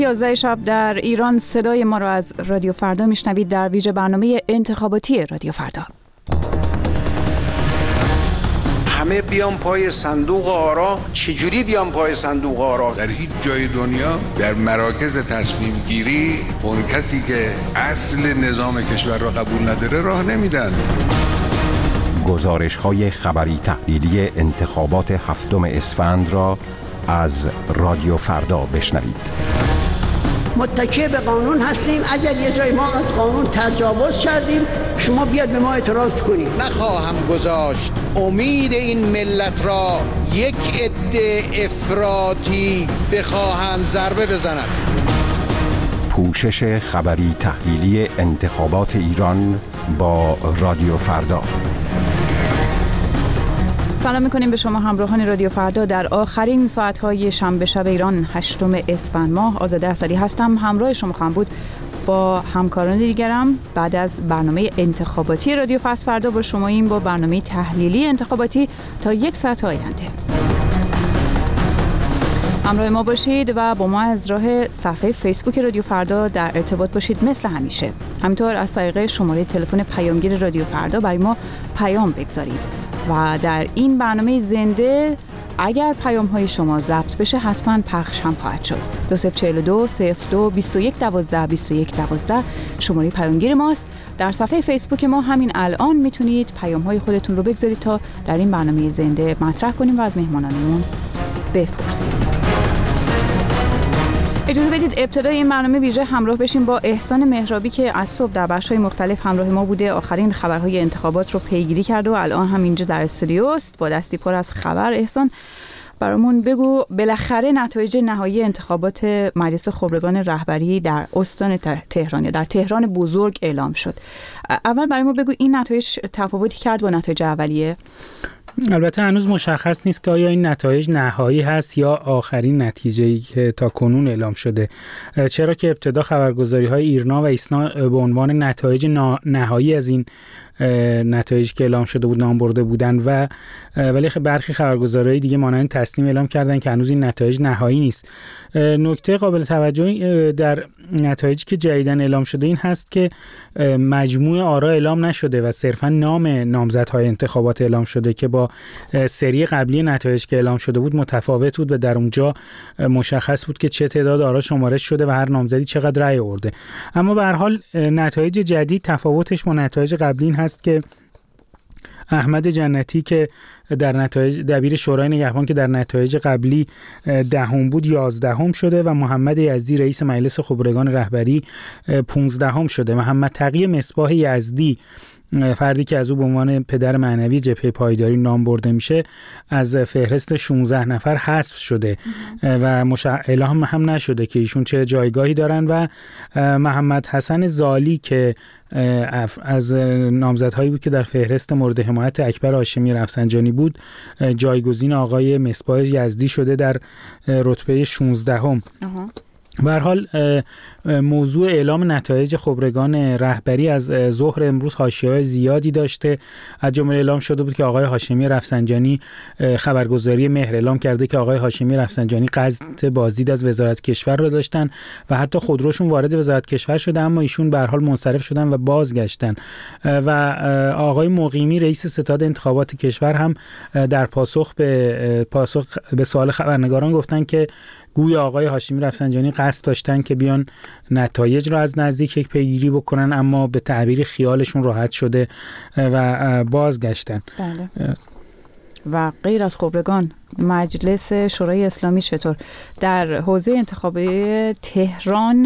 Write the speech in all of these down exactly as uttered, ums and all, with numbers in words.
یازده شب در ایران صدای ما را از رادیو فردا میشنوید در ویژه برنامه انتخاباتی رادیو فردا. همه بیان پای صندوق آرا. چجوری بیان پای صندوق آرا؟ در هیچ جای دنیا در مراکز تصمیم گیری اون کسی که اصل نظام کشور را قبول نداره راه نمیدن. گزارش های خبری تحلیلی انتخابات هفتم اسفند را از رادیو فردا بشنوید. متکی به قانون هستیم. اگر یه جای ما از قانون تجاوز کردیم شما بیاد به ما اعتراض کنید. نخواهم گذاشت امید این ملت را یک عده افراطی بخواهند ضربه بزنند. پوشش خبری تحلیلی انتخابات ایران با رادیو فردا. سلام میکنیم به شما همراهان رادیو فردا در آخرین ساعتهای شنبه شب ایران هشتم اسفند ماه. آزاده اسدی هستم، همراه شما خواهم بود با همکاران دیگرم. بعد از برنامه انتخاباتی رادیو پس فردا با شما این با برنامه تحلیلی انتخاباتی تا یک ساعت آینده همراه ما باشید و با ما از راه صفحه فیسبوک رادیو فردا در ارتباط باشید مثل همیشه. همینطور از طریق شماره تلفن پیامگیر رادیو فردا برای ما پیام بگذارید و در این برنامه زنده اگر پیام های شما ضبط بشه حتما پخش هم خواهد شد. دو صفر چهل دو صفر دو بیست و یک دوازده بیست و یک دوازده شماره پیامگیر ماست. در صفحه فیسبوک ما همین الان میتونید پیام های خودتون رو بگذارید تا در این برنامه زنده مطرح کنیم و از مهمانانمون بپرسیم. اجازه بدید ابتدای این برنامه ویژه همراه بشیم با احسان مهرابی که از صبح در بخش‌های مختلف همراه ما بوده، آخرین خبرهای انتخابات رو پیگیری کرده و الان هم اینجا در استودیو است با دستی پر از خبر. احسان برامون بگو بالاخره نتایج نهایی انتخابات مجلس خبرگان رهبری در استان تهران یا در تهران بزرگ اعلام شد. اول برای ما بگو این نتایج تفاوتی کرد با نتایج اولیه؟ البته هنوز مشخص نیست که آیا این نتایج نهایی هست یا آخرین نتیجه‌ای که تا کنون اعلام شده، چرا که ابتدا خبرگزاری‌های ایرنا و ایسنا به عنوان نتایج نهایی از این نتایج که اعلام شده بود نام برده بودن و ولی برخی خبرگزاری‌های دیگه مانند تسنیم اعلام کردن که هنوز این نتایج نهایی نیست. نکته قابل توجهی در نتایجی که جدیداً اعلام شده این هست که مجموع آرا اعلام نشده و صرفاً نام نامزدهای انتخابات اعلام شده که با سری قبلی نتایج که اعلام شده بود متفاوت بود و در اونجا مشخص بود که چه تعداد آرا شمارش شده و هر نامزدی چقدر رأی آورده. اما به هر حال نتایج جدید تفاوتش با نتایج قبلی این هست که احمد جنتی که در نتایج دبیر شورای نگهبان که در نتایج قبلی دهم بود یازدهم شده و محمد یزدی رئیس مجلس خبرگان رهبری پانزدهم شده. محمد تقی مصباح یزدی فردی که از او به عنوان پدر معنوی جبهه پایداری نام برده میشه از فهرست شانزده نفر حذف شده و اعلام هم نشده که ایشون چه جایگاهی دارن و محمد حسن زالی که از نامزدهایی بود که در فهرست مورد حمایت اکبر هاشمی رفسنجانی بود جایگزین آقای مصباح یزدی شده در رتبه شانزدهم. به هر حال موضوع اعلام نتایج خبرگان رهبری از ظهر امروز حاشیه‌های زیادی داشته. از جمله اعلام شده بود که آقای هاشمی رفسنجانی خبرگزاری مهر اعلام کرده که آقای هاشمی رفسنجانی قصد بازدید از وزارت کشور را داشتن و حتی خودروشون وارد وزارت کشور شده اما ایشون به هر حال منصرف شدن و بازگشتن. و آقای مقیمی رئیس ستاد انتخابات کشور هم در پاسخ به پاسخ به سوال خبرنگاران گفتن که گویا آقای هاشمی رفسنجانی قصد داشتن که بیان نتایج رو از نزدیک یک پیگیری بکنن اما به تعبیر خیالشون راحت شده و بازگشتن. بله. و غیر از خبرگان مجلس شورای اسلامی چطور در حوزه انتخابی تهران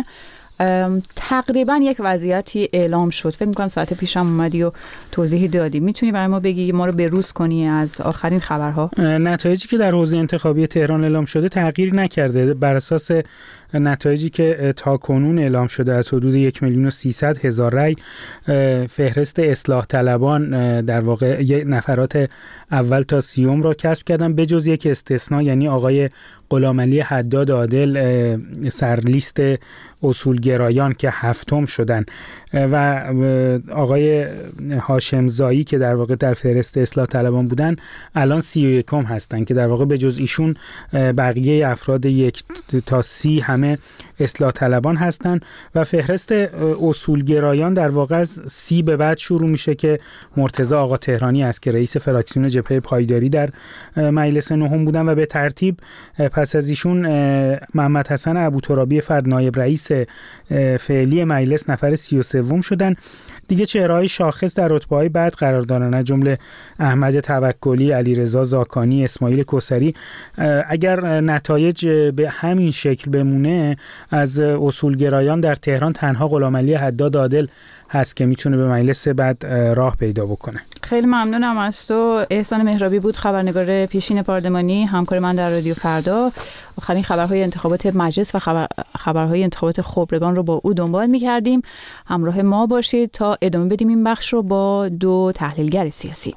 تقریبا یک وضعیتی اعلام شد؟ فکر می‌کنم ساعت پیشم اومدی و توضیحی دادی. میتونی برای ما بگی ما رو بروز کنی از آخرین خبرها؟ نتایجی که در حوزه انتخابی تهران اعلام شده تغییر نکرده. بر اساس نتایجی که تا کنون اعلام شده از حدود یک میلیون و سیصد هزار رای فهرست اصلاح طلبان در واقع نفرات اول تا سیوم را کسب کردن به جز یک استثناء، یعنی آقای غلامعلی حداد عادل سرلیست اصولگرایان که هفتم شدن و آقای هاشم زایی که در واقع در فهرست اصلاح طلبان بودن الان سی و یکم هستن که در واقع به جز ایشون بقیه افراد یک تا سی همه اعلام اصلاح طلبان هستند و فهرست اصولگرایان در واقع از سی به بعد شروع میشه که مرتضی آقا تهرانی است که رئیس فراکسیون جبهه پایداری در مجلس نهم بودن و به ترتیب پس از ایشون محمد حسن ابوترابی فرد نایب رئیس فعلی مجلس نفر سی و سوم شدن. دیگه چهره‌های شاخص در رتبه‌های بعد قرار دارن، از جمله احمد توکلی، علیرضا زاکانی، اسماعیل کوثری. اگر نتایج به همین شکل بمونه، از اصولگرایان در تهران تنها غلامعلی حداد عادل هست که میتونه به مجلس بعد راه پیدا بکنه. خیلی ممنونم از تو. احسان مهرابی بود، خبرنگار پیشین پارلمانی، همکار من در رادیو فردا. آخرین خبرهای انتخابات مجلس و خبر... خبرهای انتخابات خبرگان رو با او دنبال می‌کردیم. همراه ما باشید تا ادامه بدیم این بخش رو با دو تحلیلگر سیاسی.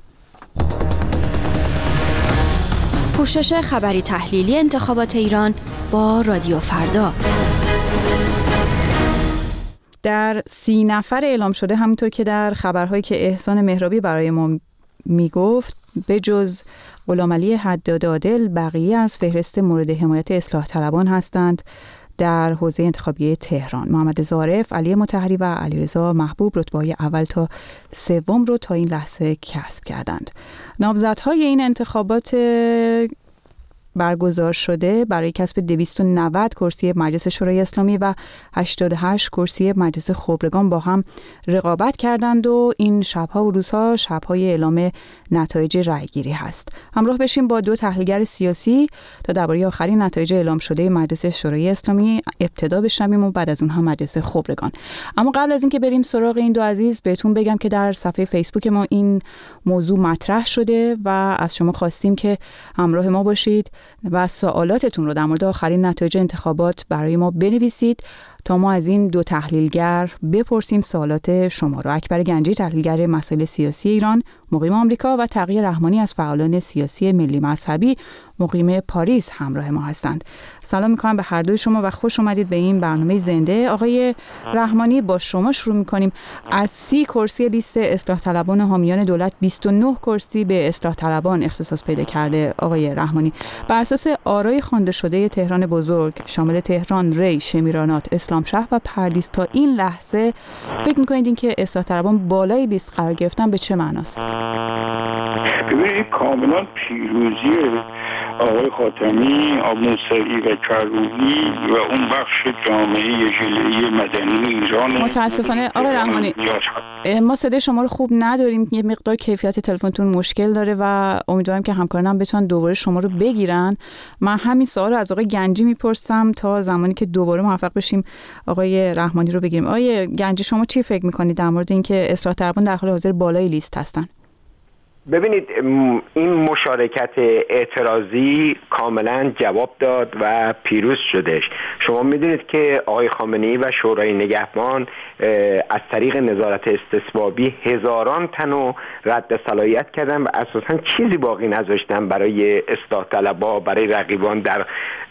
پوشش خبری تحلیلی انتخابات ایران با رادیو فردا. در سی نفر اعلام شده، همونطور که در خبرهایی که احسان مهرابی برای ما میگفت، به جز غلامعلی حداد عادل بقیه از فهرست مورد حمایت اصلاح طلبان هستند. در حوزه انتخابی تهران محمد ظارف، علی مطهری و علیرضا محبوب رتبه‌های اول تا سوم رو تا این لحظه کسب کردند. نامزدهای این انتخابات برگزار شده برای کسب دویست و نود کرسی مجلس شورای اسلامی و هشتاد و هشت کرسی مجلس خبرگان با هم رقابت کردند و این شب‌ها و روزها شب‌های اعلام نتایج رأی‌گیری هست. همراه بشیم با دو تحلیلگر سیاسی تا درباره آخرین نتایج اعلام شده مجلس شورای اسلامی ابتدا بشنویم و بعد از اونها مجلس خبرگان. اما قبل از اینکه بریم سراغ این دو عزیز، بهتون بگم که در صفحه فیسبوک ما این موضوع مطرح شده و از شما خواستیم که همراه ما باشید و سوالاتتون رو در مورد آخرین نتایج انتخابات برای ما بنویسید تا ما از این دو تحلیلگر بپرسیم سوالات شما رو. اکبر گنجی، تحلیلگر مسائل سیاسی ایران، مقیم آمریکا، و تقی رحمانی از فعالان سیاسی ملی مذهبی مقیم پاریس همراه ما هستند. سلام میکنم به هر دوی شما و خوش اومدید به این برنامه زنده. آقای رحمانی، با شما شروع میکنیم. از سی کرسی لیست اصلاح طلبان حامیان دولت، بیست و نه کرسی به اصلاح طلبان اختصاص پیدا کرده. آقای رحمانی، بر اساس آرای خوانده شده تهران بزرگ شامل تهران، ری، شمیرانات، اسلام شهر و پردیس تا این لحظه فکر میکنید این که اصلاح طلبان بالای لیست قرار گرفتن به چه معناست؟ ببینید، کاملا پیروزی آقای خاتمی، آقای موسوی و کروبی و اون بخش جامعه ژله‌ای مدنی ایران. متاسفانه آقای رحمانی ما صدای شما رو خوب نداریم، یه مقدار کیفیت تلفنتون مشکل داره و امیدوارم که همکارانم بتونن دوباره شما رو بگیرن. من همین سوال رو از آقای گنجی میپرسم تا زمانی که دوباره موفق بشیم آقای رحمانی رو بگیریم. آقای گنجی، شما چی فکر میکنید در مورد اینکه اصلاح طلبان در حال حاضر بالای لیست هستن؟ ببینید، این مشارکت اعتراضی کاملا جواب داد و پیروز شدش. شما میدونید که آقای خامنه‌ای و شورای نگهبان از طریق نظارت استثبابی هزاران تن رو رد صلاحیت کردن و اساسا چیزی باقی نذاشتن برای اصلاح طلبها، برای رقیبان در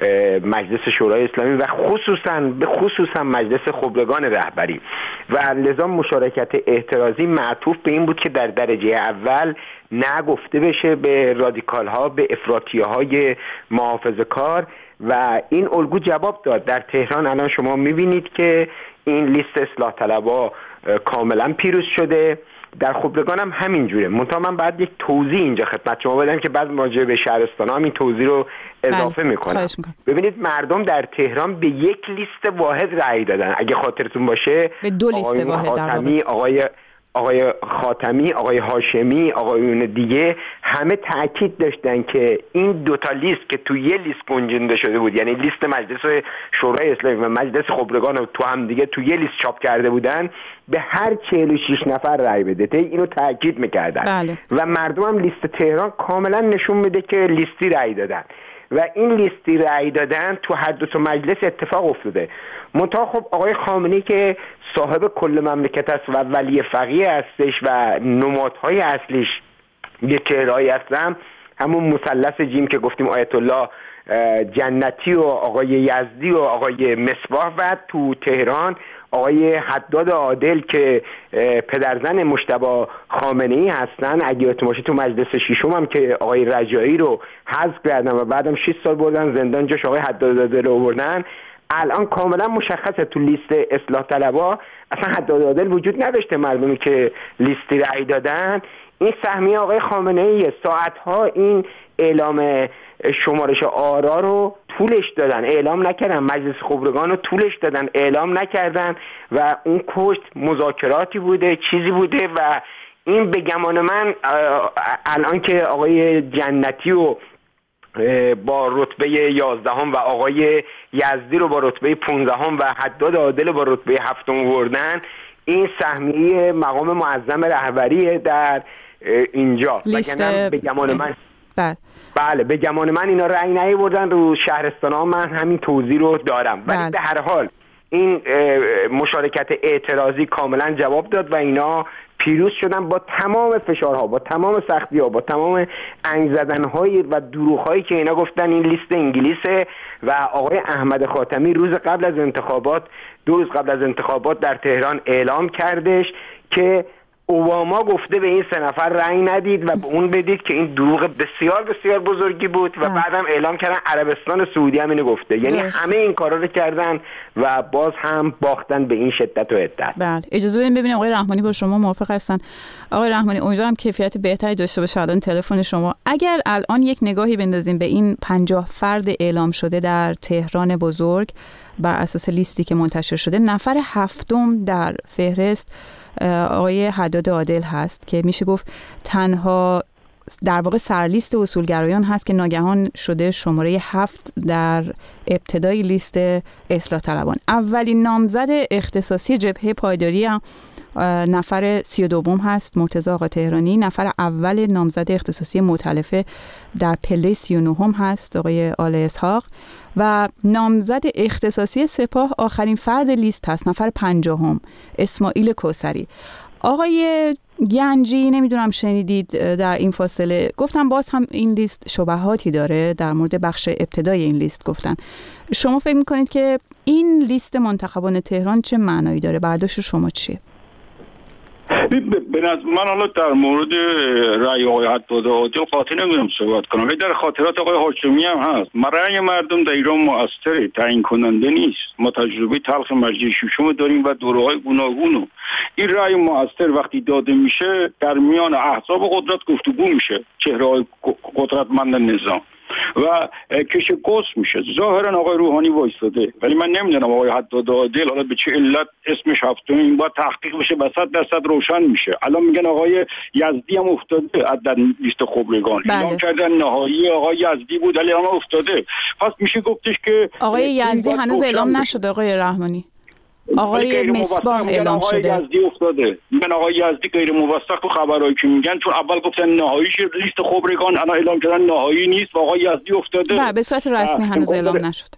مجلس شورای اسلامی و خصوصا به خصوصا مجلس خبرگان رهبری. و لذا مشارکت اعتراضی معطوف به این بود که در درجه اول نگفته بشه به رادیکال ها، به افراطی های محافظه کار، و این الگو جواب داد. در تهران الان شما میبینید که این لیست اصلاح طلبها کاملا پیروز شده. در خبرگان هم همین جوره. منتها من بعد یک توضیح اینجا خدمت شما بدم که بعد راجع به شهرستان ها هم این توضیح رو اضافه میکنم. ببینید، مردم در تهران به یک لیست واحد رأی دادن. اگه خاطرتون باشه، به دو لیست واحد خاتمی، آقای آقای خاتمی، آقای هاشمی، آقایون دیگه همه تاکید داشتن که این دوتا لیست که تو یه لیست گنجانده شده بود، یعنی لیست مجلس شورای اسلامی و مجلس خبرگان رو تو هم دیگه تو یه لیست چاپ کرده بودن، به هر چهل و شش نفر رأی بده. اینو تاکید میکردن. بله. و مردم هم لیست تهران کاملا نشون میده که لیستی رأی دادن و این لیستی رأی دادن تو هر دو تا مجلس اتفاق افتاده. منتها خب آقای خامنه‌ای که صاحب کل مملکت است و ولی فقیه هستش و نمادهای اصلیش یه چهرهایی هستن، همون مثلث جیم که گفتیم آیت الله جنتی و آقای یزدی و آقای مصباح، و تو تهران آقای حداد عادل که پدرزن مجتبی خامنه‌ای هستن. اگه یادتون باشه تو مجلس ششم هم که آقای رجایی رو حذف کردن و بعدم شش سال بردن زندان، جاش آقای حداد عادل رو آوردن. الان کاملا مشخصه تو لیست اصلاح طلبها اصلا حداد عادل وجود نداشته، مردمی که لیستی رأی دادن این سهمیه آقای خامنه‌ای. ساعتها این اعلام شمارش آرا رو طولش دادن، اعلام نکردن، مجلس خبرگان رو طولش دادن، اعلام نکردن و اون کشت مذاکراتی بوده، چیزی بوده و این به گمان من الان که آقای جنتی و با رتبه یازدهم و آقای یزدی رو با رتبه پانزدهم و حداد عادل با رتبه هفتم آوردن، این سهمیه مقام معظم رهبری در اینجا. وگرنه به گمان من بله بله به گمان من اینا رأی نیاوردن. رو شهرستان‌ها من همین توضیح رو دارم، ولی به هر حال این مشارکت اعتراضی کاملا جواب داد و اینا پیروز شدن با تمام فشارها، با تمام سختی‌ها، با تمام انگ زدن‌های و دروغ‌هایی که اینا گفتن این لیست انگلیسه. و آقای احمد خاتمی روز قبل از انتخابات دو روز قبل از انتخابات در تهران اعلام کردش که اوباما گفته به این سه نفر رأی ندید و به اون بدید که این دروغ بسیار بسیار بزرگی بود. و بعدم اعلام کردن عربستان سعودی هم اینو گفته. یعنی درست. همه این کارا رو کردن و باز هم باختن به این شدت و عدت. بله اجازه بدین ببینیم آقای رحمانی با شما موافق هستن. آقای رحمانی امیدوارم کیفیت بهتری داشته باشه الان تلفن شما. اگر الان یک نگاهی بندازیم به این پنجاه فرد اعلام شده در تهران بزرگ بر اساس لیستی که منتشر شده، نفر هفتم در فهرست آقای حداد عادل هست که میشه گفت تنها در واقع سرلیست اصولگرایان هست که ناگهان شده شماره هفت در ابتدای لیست اصلاح طلبان. اولین نامزد اختصاصی جبهه پایداری هم نفر سی و دوم هست مرتضی آقا تهرانی. نفر اول نامزد اختصاصی مؤتلفه در پله سی و نهم هست آقای آل اسحاق و نامزد اختصاصی سپاه آخرین فرد لیست هست، نفر پنجاهم اسماعیل کوثری. آقای گنجی نمیدونم شنیدید در این فاصله گفتم باز هم این لیست شبهاتی داره، در مورد بخش ابتدای این لیست گفتن. شما فکر میکنید که این لیست منتخبان تهران چه معنایی داره؟ برداشت شما چیه؟ به نظر من حالا در مورد رأی آقای حداد عادل قاطع نمیدونم صحبت کنم، ولی در خاطرات آقای هاشمی هم هست. ما رأی مردم در ایران مؤثره، تعیین کننده نیست. ما تجربه تلخ مجلس ششم داریم و دوره‌های گوناگونو. این رأی مؤثر وقتی داده میشه در میان احزاب قدرت گفتگو میشه، چهره‌های قدرتمند نظام و کش قوس میشه. ظاهرا آقای روحانی وایساده، ولی من نمیدونم آقای حداد عادل حالا به چه علت اسمش هفتم این باید تحقیق بشه و صد درصد روشن میشه. الان میگن آقای یزدی هم افتاده در لیست خبرگان، اعلام کردن نهایی آقای یزدی بود ولی هم افتاده. پس میشه گفتش که آقای یزدی هنوز اعلام نشده آقای رحمانی. آقای مصباح اعلام شده. آقای یزدی افتاده. میگن آقای یزدی غیر موثق تو خبرایی که میگن، چون اول گفتن نهاییش لیست خبرگان، الان اعلام کردن نهایی نیست و آقای یزدی افتاده. بله به صورت رسمی هنوز اعلام نشد.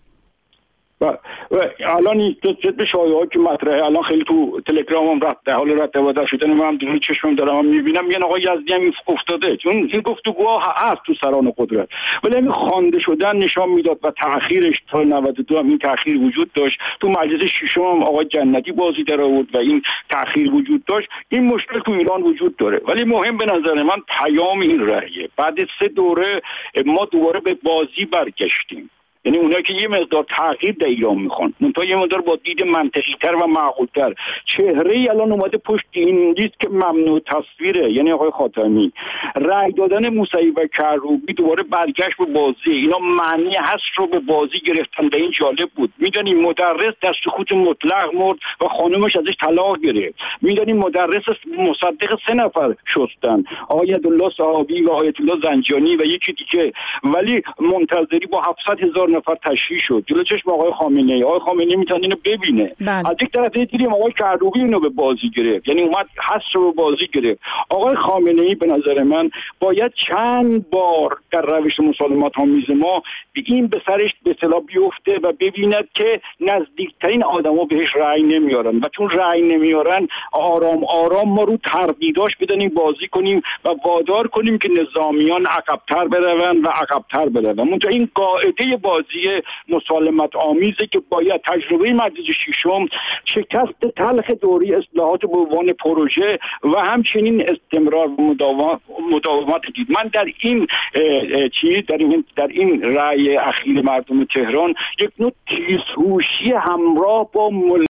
و الان این به شایعه‌ای که مطرحه الان خیلی تو تلگرامم رد در حال رد و بدل شدن، من هم دونه چشمم دارم میبینم میگن آقای یزدی هم افتاده، چون این گفتگوها هست تو سران قدرت. ولی این خوانده شدن نشان میداد و تأخیرش تا نود و دو هم این تأخیر وجود داشت. تو مجلس ششم هم آقای جنتی بازی در آورد و این تأخیر وجود داشت. این مشکل تو ایران وجود داره، ولی مهم به نظر من پیام این رأیه. بعد سه دوره ما دوباره به بازی برگشتیم. یعنی اونایی که یه مقدار تغییر در ایران میخوان، منتها یه مقدار با دید منطقی‌تر و معقول‌تر. چهره‌ای الان اومده پشت این لیست که ممنوع تصویره، یعنی آقای خاتمی. رأی دادن موسوی و کروبی دوباره برگشت به بازی. اینا معنی هست رو به بازی گرفتن و این جالب بود. میدونیم مدرس در سکوت مطلق مرد و خانمش ازش طلاق گرفت. میدونیم مدرس مصدق سه نفر شستن، آقای عبدالله صحابی و آیت الله زنجانی و یکی دیگه، ولی منتظری با هفتصد هزار نفر تشییع شد جلو چشم آقای خامنه ای. آقای خامنه ای میتونه اینو ببینه. بله. از یک طرف دیدیم آقای کروبی اینو به بازی گرفت، یعنی اومد حس رو به بازی گرفت. آقای خامنه ای به نظر من باید چند بار در روش مسالمت آمیز ما این به سرش به اصطلاح بیفته و ببیند که نزدیکترین آدما بهش رأی نمیارن و چون رأی نمیارن آرام آرام ما رو تردیداش بدنیم بازی کنیم و وادار کنیم که نظامیان عقب‌تر برون و عقب‌تر برون. منتها این قاعده بازی مسالمت آمیزه که باید تجربه مجلس ششم شکست تلخ دوره اصلاحات به عنوان پروژه و همچنین استمرار و مداومت دید. من در این چیز در این در این رأی اخیر مردم تهران یک نوع تیزهوشی همراه با